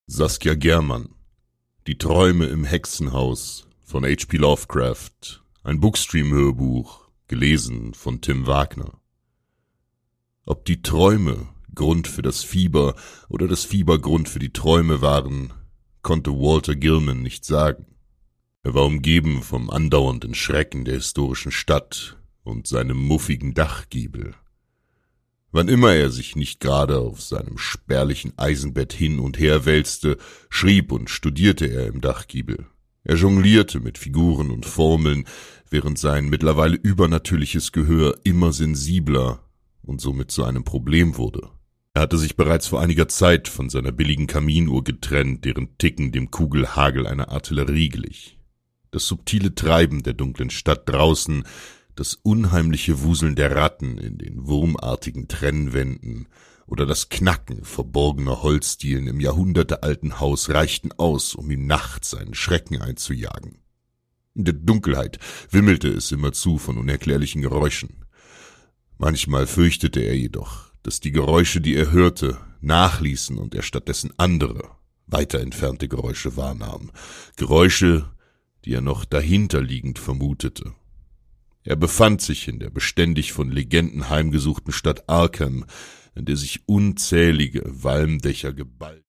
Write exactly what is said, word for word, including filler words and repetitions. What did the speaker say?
Saskia Germann. Die Träume im Hexenhaus von H P Lovecraft. Ein Bookstream-Hörbuch, gelesen von Tim Wagner. Ob die Träume Grund für das Fieber oder das Fieber Grund für die Träume waren, konnte Walter Gilman nicht sagen. Er war umgeben vom andauernden Schrecken der historischen Stadt und seinem muffigen Dachgiebel. Wann immer er sich nicht gerade auf seinem spärlichen Eisenbett hin und her wälzte, schrieb und studierte er im Dachgiebel. Er jonglierte mit Figuren und Formeln, während sein mittlerweile übernatürliches Gehör immer sensibler und somit zu einem Problem wurde. Er hatte sich bereits vor einiger Zeit von seiner billigen Kaminuhr getrennt, deren Ticken dem Kugelhagel einer Artillerie glich. Das subtile Treiben der dunklen Stadt draußen, das unheimliche Wuseln der Ratten in den wurmartigen Trennwänden oder das Knacken verborgener Holzdielen im jahrhundertealten Haus reichten aus, um ihm nachts einen Schrecken einzujagen. In der Dunkelheit wimmelte es immerzu von unerklärlichen Geräuschen. Manchmal fürchtete er jedoch, dass die Geräusche, die er hörte, nachließen und er stattdessen andere, weiter entfernte Geräusche wahrnahm, Geräusche, die er noch dahinterliegend vermutete. Er befand sich in der beständig von Legenden heimgesuchten Stadt Arkham, in der sich unzählige Walmdächer geballt